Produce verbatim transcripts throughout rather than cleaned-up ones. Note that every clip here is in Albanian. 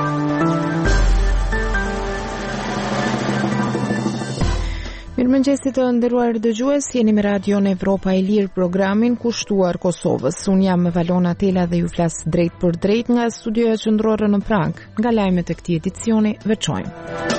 Mirëmëngjesit të nderuar dëgjues, jeni me Radion Evropa e Lirë, programin kushtuar Kosovës. Unë jam Valona Tela dhe ju flas drejt për drejt nga studioja qendrore në Prag. Nga lajmet e këtij edicioni veçojmë.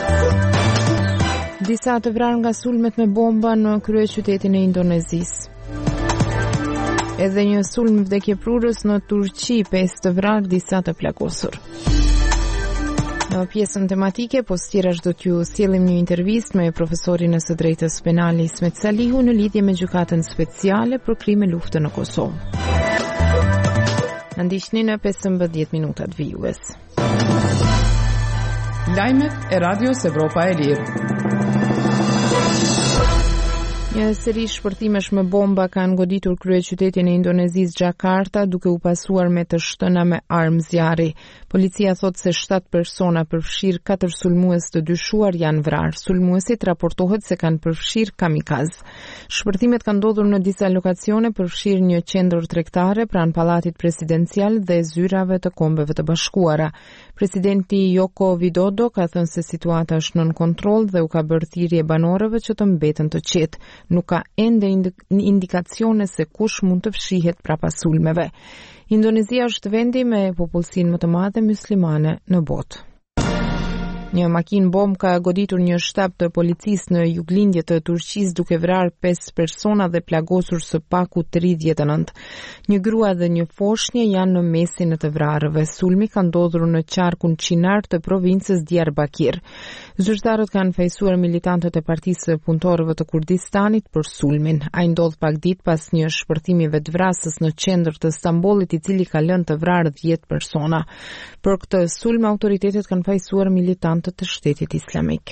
Disa të vrarë nga sulmet me bomba në kryeqytetin e Indonezisë. Edhe një sulm vdekjeprurës në Turqi, pesë të vrarë, disa të plagosur. Në pjesën tematike, po tjerash do t'ju sjellim një intervistë me profesorin e së drejtës penale Ismet Salihu në lidhje me gjykatën speciale për krime lufte në Kosovë. Na ndiqni në pesëmbëdhjetë minutat vijues. Lajmet e Radios Evropa e Lirë. Një seri shpërtimesh me bomba kanë goditur kryeqytetin e Indonezisë Jakarta, duke u pasuar me të shtëna me armë zjarri. Policia thot se shtatë persona përfshirë katër sulmues të dyshuar janë vrarë. Sulmuesit raportohet se kanë përfshirë kamikaz. Shpërtimet kanë ndodhur në disa lokacione, përfshirë një qendër tregtare pranë pallatit presidencial dhe zyrave të Kombeve të Bashkuara. Presidenti Joko Widodo ka thënë se situata është nën kontroll dhe u ka bërë thirrje banorëve që të mbeten të qetë. Nuk ka ende indikacione se kush mund të fshihet prapa sulmeve. Indonezia është vendi me popullsinë më të madhe myslimane në botë. Një makinë bombë ka goditur një shtab të policisë në juglindje të Turqisë, duke vrarë pesë persona dhe plagosur së paku tridhjetë e nëntë. Një grua dhe një foshnjë janë në mesin e të vrarëve. Sulmi ka ndodhur në qarkun qinar të provincës Diyarbakir. Zyrtarët kanë fejsuar militantët e Partisë së Punëtorëve të Kurdistanit për sulmin. Ai ndodh pak ditë pas një shpërtimi vetvrasës në qendër të Stambollit, i cili ka lënë të vrarë dhjetë persona. Për këtë sulm autoritetet kanë fejsuar militantët të shtetit islamik.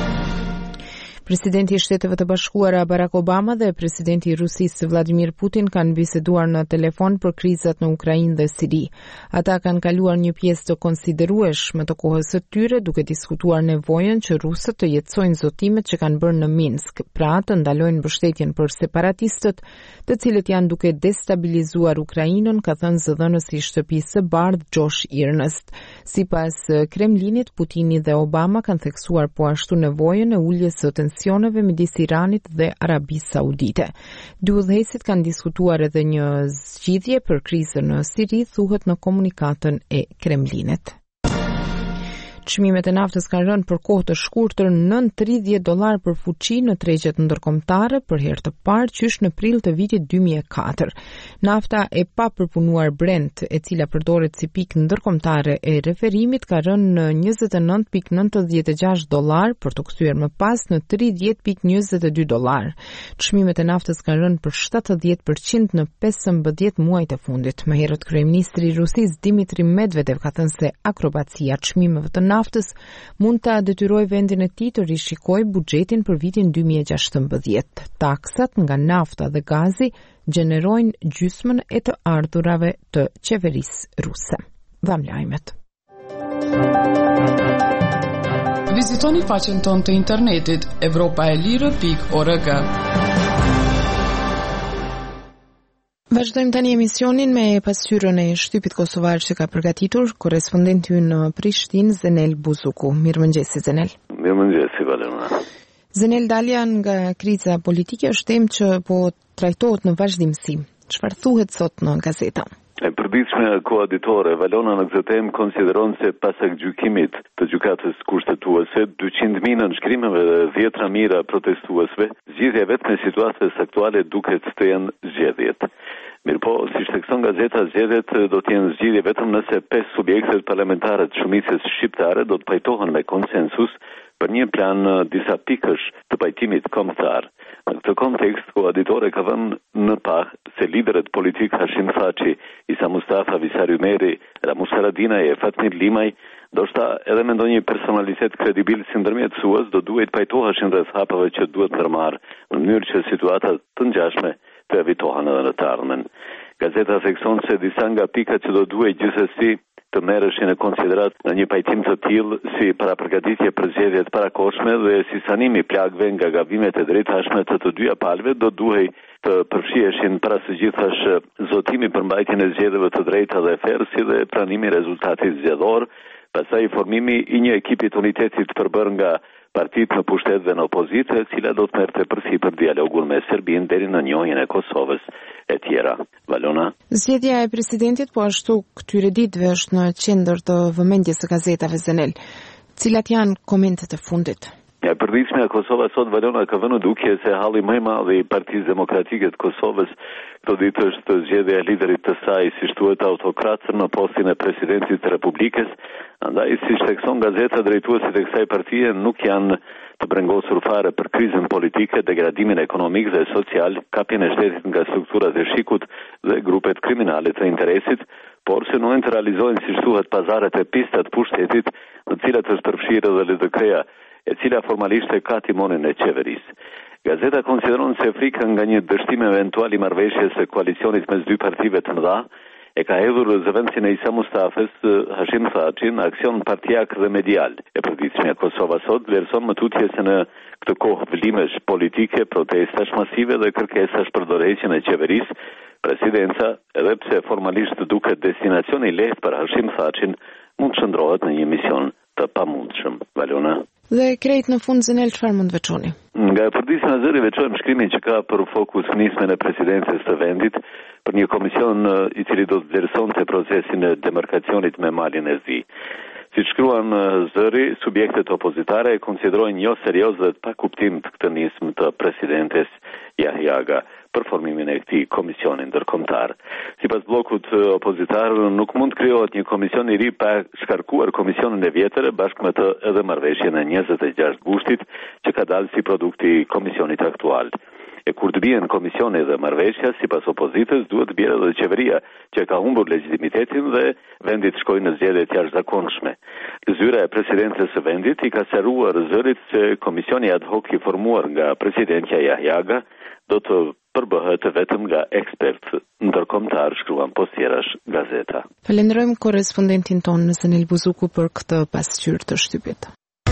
Presidenti i Shteteve të Bashkuara Barack Obama dhe presidenti i Rusisë Vladimir Putin kanë biseduar në telefon për krizat në Ukrainë dhe Siri. Ata kanë kaluar një pjesë të konsiderueshme të kohës së tyre, duke diskutuar nevojën që rusët të jetësojnë zotimet që kanë bërë në Minsk, pra të ndalojnë mbështetjen për separatistët, të cilët janë duke destabilizuar Ukrainën, ka thënë zëdhënësi i shtëpisë së bardhë Josh Earnest. Sipas Kremlinit, Putini dhe Obama kanë theksuar po ashtu nevojën e uljes së tensioneve midis Iranit dhe Arabisë Saudite. Dy udhëheqësit kanë diskutuar edhe një zgjidhje për krizën në Siri, thuhet në komunikatën e Kremlinit. Çmimet e naftës kanë rënë për kohë të shkurtër nën tridhjetë dollar për fuqi në tregjet ndërkombëtare për herë të parë qysh në prill të vitit dy mijë e katër. Nafta e papërpunuar Brent, e cila përdoret si pikë ndërkombëtare e referimit, ka rënë në njëzet e nëntë pikë nëntëdhjetë e gjashtë dollar për të kthyer më pas në tridhjetë pikë njëzet e dy dollar. Çmimet e naftës kanë rënë për shtatëdhjetë përqind në pesëmbëdhjetë muajt e fundit. Më herët kryeministri i Rusisë Dmitri Medvedev ka thënë se akrobacia çmimeve të naftës mund ta detyrojë vendin e tij të rishikojë buxhetin për vitin dy mijë e gjashtëmbëdhjetë. Taksat nga nafta dhe gazi gjenerojnë gjysmën e të ardhurave të qeverisë ruse. Dham lajmet. Vizitoni faqen tonë të internetit evropaelire pikë org. Vazhdojmë tani emisionin me pasqyrën e shtypit kosovar që ka përgatitur korrespondenti ynë në Prishtinë, Zenel Buzuku. Mirëmëngjes Zenel. Mirëmëngjes Valona. Zenel, dalja nga kriza politike është temë që po trajtohet në vazhdimsi. Çfarë thuhet sot në gazeta? E përditshme koaditore, Valona në këtë temë konsideron se pasak gjykimit të gjykatës kushtetuese, dyqind mijë nënshkrimeve dhe dhjetra mijëra protestuesve, zgjidhja vetëm e situatës aktuale duket të jenë zgjedhjet. Mirë po, si shtekson gazeta, zgjedhjet do të jenë zgjidhje vetëm nëse pesë subjektet parlamentare të shumicës shqiptare do të pajtohen me konsensus për një plan disa pikësh të pajtimit kombëtar. Në këtë kontekst, koaditore ka vënë në pah se liderët politik Hashim Thaçi, Isa Mustafa, Visar Ymeri, Ramus Haradinaj e Fatmir Limaj, ndoshta edhe me ndonjë personalitet kredibil si ndërmjetësues, do duhet pajtoheshin rreth hapave që duhet ndërmarrë në mënyrë që situata të ngjashme të evitohen edhe në të ardhmen. Gazeta thekson se disa nga pikat që do duhet gjithsesi të merreshin në konsiderat në një pajtim të tillë si parapërgatitje për zgjedhjet parakohshme dhe si sanimi plagëve nga gabimet e drejtashme të të dyja palëve do duhej të përfshiheshin para së gjithash zotimi për mbajtjen e zgjedhjeve të drejta dhe ferë, si dhe pranimi i rezultatit zgjedhor, Pastaj formimi i një ekipi të unitetit të përbërë nga partitë në pushtet dhe në opozitë, e cila do të merrte përsipër dialogun me Serbinë deri në njohjen e Kosovës e tjera. Valona. Zgjedhja e presidentit po ashtu këtyre ditëve është në qendër të vëmendjes së gazetave Zenel. Cilat janë komentet e fundit? Ja, e përditshme e Kosovës sot, Valona, ka vënë duke se halli më i madh i Partisë Demokratike të Kosovës këto ditë është zgjedhja e liderit të saj, si thuhet autokratër, në postin e presidentit të Republikës. Andaj, si thekson gazeta, drejtuesit e kësaj partie nuk janë të brengosur fare për krizën politike, degradimin ekonomik dhe social, kapjen e shtetit nga strukturat e shikut dhe grupet kriminale të interesit, por se nuk të realizojnë, si thuhet, pazaret e pistat pushtetit, në cilat është përfshirë dhe L D K-ja, e cila formalisht e ka timonin e qeverisë. Gazeta konsideron se frika nga një dështim eventual i marrëveshjes së koalicionit mes dy partive të mëdha e ka hedhur zëvendësin e Isa Mustafës, Hashim Thaçin, aksion partijak dhe medial. E përditshme e Kosova sot vlerëson më tutje se në këtë kohë vëllimesh politike, protestash masive dhe kërkesash për dorëheqjen e qeverisë, presidenca, edhe pse formalisht duket destinacion i lehtë për Hashim Thaçin, mund të shndrohet në një mision të pamundshëm. Valona. Dhe krejt në fund Zenel, çfarë mund veçoni? Nga përditshme e zëri veçojmë shkrimin që ka për fokus nismen e presidencës të vendit për një komision i cili do të vlerësonte procesin e demarkacionit me malin e Zi. Si shkruan zëri, subjektet opozitare e konsiderojnë jo serioz dhe pa kuptim të këtë nismë të presidentes Jahjaga për formimin e këtij komisioni ndërkombëtar. Sipas bllokut opozitar, nuk mund të krijohet një komision i ri pa shkarkuar komisionin e vjetër bashkë me të edhe marrëveshjen e njëzet e gjashtë gushtit që ka dalë si produkt i komisionit aktual. E kur të bien komisioni dhe marrëveshja, sipas opozitës, duhet të bjerë edhe qeveria, që ka humbur legitimitetin dhe vendi të shkojë në zgjedhje të jashtëzakonshme. Zyra e presidentës së vendit i ka sqaruar zërit se komisioni ad hoc i formuar nga presidentja Jahjaga do të përbëhet vetëm nga ekspertë ndërkombëtar, shkruan poshtjerash gazeta. Falenderojmë korrespondentin tonë në Zenel Buzuku për këtë pasqyrë të shtypit.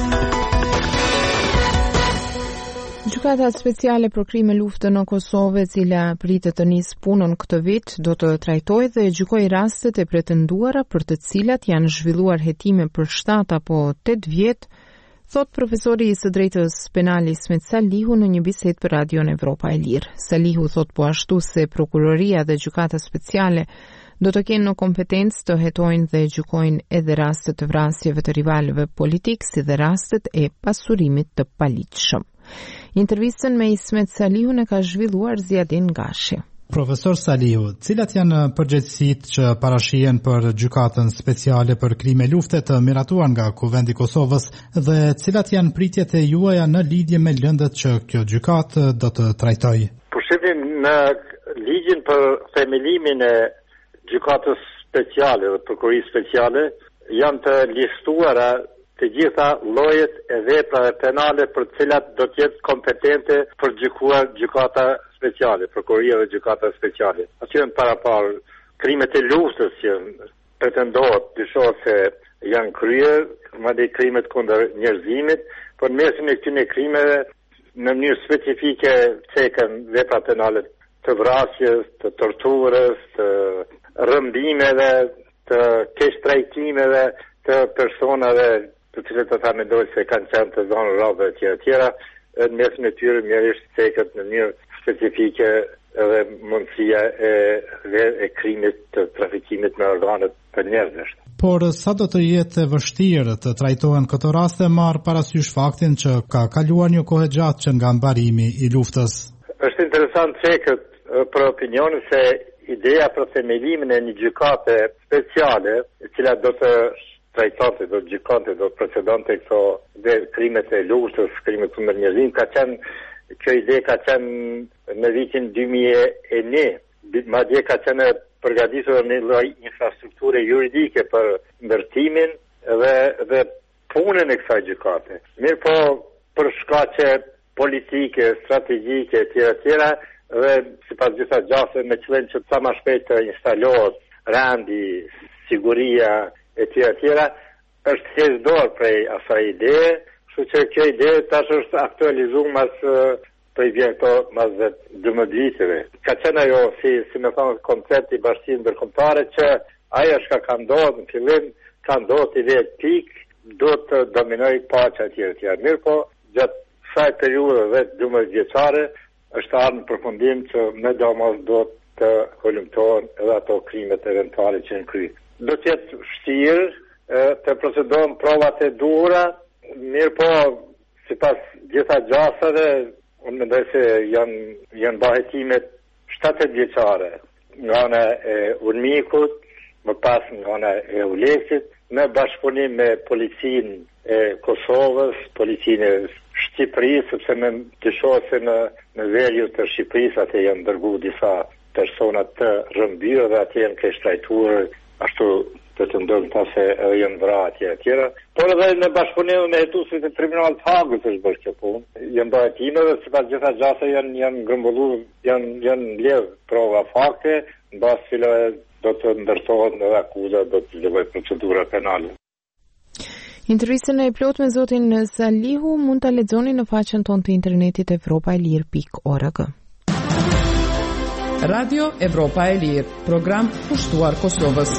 Gjykata speciale për krime lufte në Kosovë, e cila pritet të nisë punën këtë vit, do të trajtojë dhe gjykojë rastet e pretenduara për të cilat janë zhvilluar hetime për shtat apo tet vjet, thot profesori i së drejtës penale Ismet Salihu në një bisedë për Radion Evropa e Lirë. Salihu thot po ashtu se prokuroria dhe gjykata speciale do të kenë në kompetencë të hetojnë dhe gjykojnë edhe rastet të vrasjeve të rivalëve politik, si dhe rastet e pasurimit të paligjshëm. Intervistën me Ismet Salihu në ka zhvilluar Ziadin Gashi. Profesor Salihu, cilat janë përgjegjësitë që parashihen për gjykatën speciale për krime lufte të miratuar nga Kuvendi i Kosovës dhe cilat janë pritjet e juaja në lidhje me lëndët që kjo gjykatë do të trajtojë? Përshifim në ligjin për themelimin e gjykatës speciale dhe prokurisë speciale janë të listuara të gjitha llojet e veprave penale për të cilat do të jetë kompetente për gjykuar gjykata speciale, prokuria dhe gjykata speciale. Aty janë parapar krimet e luftës që pretendohet, dyshohet se janë kryer, madje krimet kundër njerëzimit, por në mesin e këtyre krimeve në mënyrë specifike cekën vepra penale të vrasjes, të torturës, të rrëmbimeve, të keqtrajtimeve të personave të cilët ata mendojnë se kanë qenë të zonë rrave e tjera tjera, në mesin e tyre mjerisht cekët në mënyrë specifike edhe mundësia e, e krimit të trafikimit me organet të njerëzish. Por sa do të jetë vështirë të trajtohen këto raste, marr parasysh faktin që ka kaluar një kohë gjatë që nga mbarimi i luftës? Është interesant cekët për opinionin se ideja për themelimin e një gjykate speciale, e cila do të trajtonte, do të gjykonte, do të procedonte këto dhe krimet e luftës, krimet kundër njerëzimit, ka qenë kjo ide ka qenë në vitin dy mijë e një, madje ka qenë përgatitur një lloj infrastrukture juridike për ndërtimin dhe dhe punën e kësaj gjykate. Mirë po, për shkaqe politike, strategjike, tjera tjera, dhe sipas disa gjase me qëllim që sa më shpejt të instalohet rendi, siguria e tjera tjera, është hedhur dorë prej asaj ide, kështu që kjo ide tash është aktualizuar mas për i vjen këto mas dhe dymbëdhjetë viteve. Ka qenë ajo, si, si me thonë, koncept i bashkësisë ndërkombëtare që ajo është ka ka ndodhur në fillim ka ndodhur i vetë pikë, do të dominoj paqja etj etj. Mirë po, gjatë kësaj periudhe vetë dymbëdhjetë vjeçare është ardhur në përfundim që me domos do të hulumtohen edhe ato krimet eventuale që janë kryer. Do të jetë vështirë të procedojnë provat e duhura, mirë po, sipas gjitha gjasave, unë mendoj se janë janë bahetimet shtatëdhjetë vjeçare nga ana e Urmikut, më pas nga ana e Uleksit, në bashkëpunim me policinë e Kosovës, policinë e Shqipërisë, sepse më të shoh se në në velju të Shqipërisë atë janë dërguar disa persona të rrëmbyer dhe atë janë keq trajtuar ashtu të të ndërën ta se janë vrarë atje e tjera. Por edhe në bashkëpunim me hetuesit e Tribunalit të Hagës është bërë kjo punë. Janë bëhetime dhe sipas gjitha gjasa janë janë grumbullur, janë janë mbledh prova fakte, mbas cilave do të ndërtohet edhe akuza, do të zhvillohet procedura penale. Intervistën e plot me zotin Salihu mund ta lexoni në faqen tonë të internetit evropaelir pikë org. Radio Evropa e Lirë, program pushtuar Kosovës.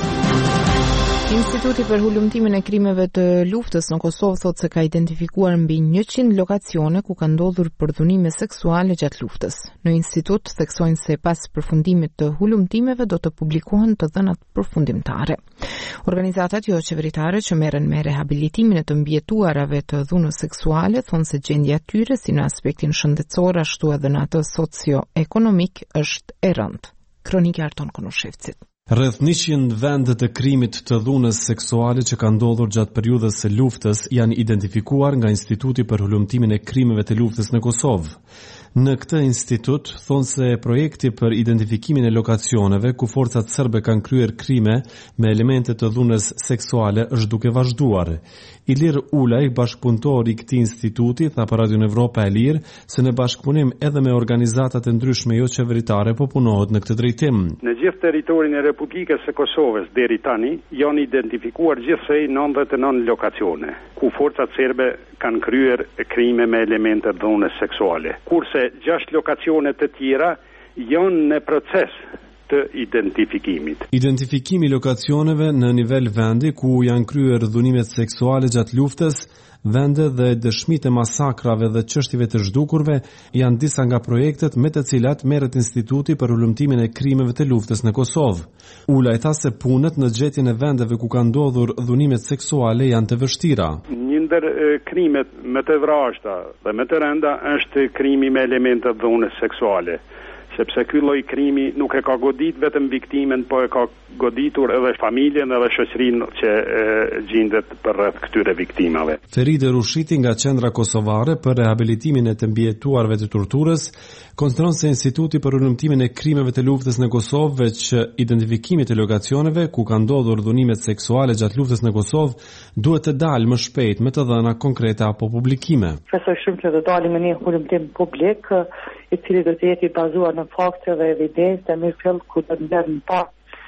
Instituti për hulumtimin e krimeve të luftës në Kosovë thotë se ka identifikuar mbi njëqind lokacione ku ka ndodhur përdhunime seksuale gjatë luftës. Në institut theksojnë se pas përfundimit të hulumtimeve do të publikohen të dhënat përfundimtare. Organizatat jo qeveritare që merren me rehabilitimin e të mbjetuarave të dhunës seksuale thonë se gjendja e tyre si në aspektin shëndetësor ashtu edhe në atë socio-ekonomik është e rëndë. Kronika Arton Konoshevcit. Rreth njëqind vende të krimit të dhunës seksuale që ka ndodhur gjatë periudhës së luftës janë identifikuar nga Instituti për hulumtimin e krimeve të luftës në Kosovë. Në këtë institut thonë se projekti për identifikimin e lokacioneve ku forcat serbe kanë kryer krime me elemente të dhunës seksuale është duke vazhduar. Ilir Ulaj, bashkëpunëtor i këtij instituti, tha për Radio Evropa e Lirë se në bashkëpunim edhe me organizatat e ndryshme jo qeveritare po punohet në këtë drejtim. Në gjithë territorin e Republikës së Kosovës deri tani janë identifikuar gjithsej nëntëdhjetë e nëntë lokacione ku forcat serbe kanë kryer krime me elemente dhunës seksuale. Kurse gjashtë lokacione të tjera janë në proces të identifikimit. Identifikimi lokacioneve në nivel vendi ku janë kryer dhunimet seksuale gjatë luftës, vende dhe dëshmit e masakrave dhe çështjeve të zhdukurve janë disa nga projektet me të cilat merret Instituti për hulumtimin e krimeve të luftës në Kosovë. Ulaj tha se punët në gjetjen e vendeve ku kanë ndodhur dhunimet seksuale janë të vështira. Një ndër krimet më të vrashta dhe më të rënda është krimi me elemente dhunës seksuale, sepse ky lloj krimi nuk e ka godit vetëm viktimen, po e ka goditur edhe familjen edhe shoqërinë që gjendet përreth këtyre viktimave. Feride Rushiti nga Qendra Kosovare për rehabilitimin e të mbjetuarve të torturës konsideron se Instituti për hulumtimin e krimeve të luftës në Kosovë veç identifikimit të lokacioneve ku kanë ndodhur dhunimet seksuale gjatë luftës në Kosovë duhet të dalë më shpejt me të dhëna konkrete apo publikime. Besoj shumë që do dalim në një hulumtim publik i cili do të jetë i bazuar në fakte dhe evidencë dhe mirë fill ku do të ndërnë pa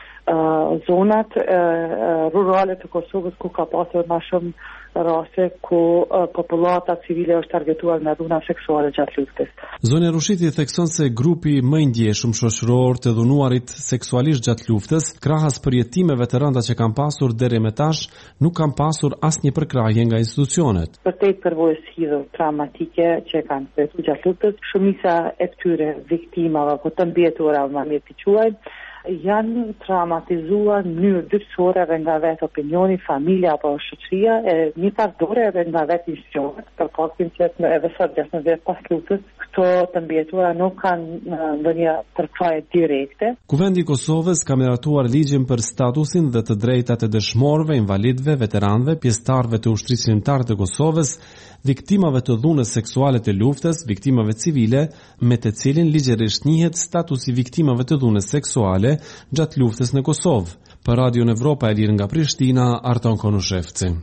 uh, zonat uh, rurale të Kosovës ku ka pasur më shumë raste ku uh, popullata civile është targetuar nga dhuna seksuale gjatë luftës. Zonja Rushiti thekson se grupi më i ndjeshëm shoqëror të dhunuarit seksualisht gjatë luftës, krahas përjetimeve të rënda që kanë pasur deri më tash, nuk kanë pasur asnjë përkrahje nga institucionet. Vërtet përvojës hidhur traumatike që kanë përjetuar gjatë luftës, shumica e këtyre viktimave apo të mbjetura më mirë të quajmë, janë traumatizuar në mënyrë dyftësore edhe nga vetë opinioni, familja apo shoqëria, e një pardore edhe nga vetë institucionet, për faktin që edhe sot gjashtë vjet pas luftës, këto të mbjetura nuk kanë ndonjë përkrahje direkte. Kuvendi i Kosovës ka miratuar ligjin për statusin dhe të drejtat e dëshmorëve, invalidëve, veteranëve, pjesëtarëve të ushtrisë shqiptare të Kosovës, viktimave të dhunës seksuale të luftës, viktimave civile, me të cilin ligjërisht njihet statusi viktimave të dhunës seksuale gjatë luftës në Kosovë. Për Radio Evropa e Lirë nga Prishtina, Arton Konushevci.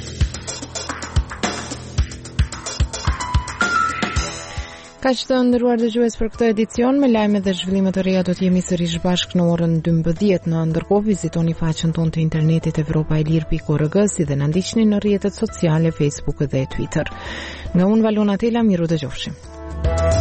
Kaq të nderuar dëgjues për këtë edicion, me lajme dhe zhvillime të reja do të jemi sërish bashkë në orën dymbëdhjetë. Në ndërkohë vizitoni faqen tonë të internetit evropaelir pikë org si dhe na ndiqni në rrjetet sociale Facebook dhe Twitter. Nga unë Valona Tela, miru dëgjofshim.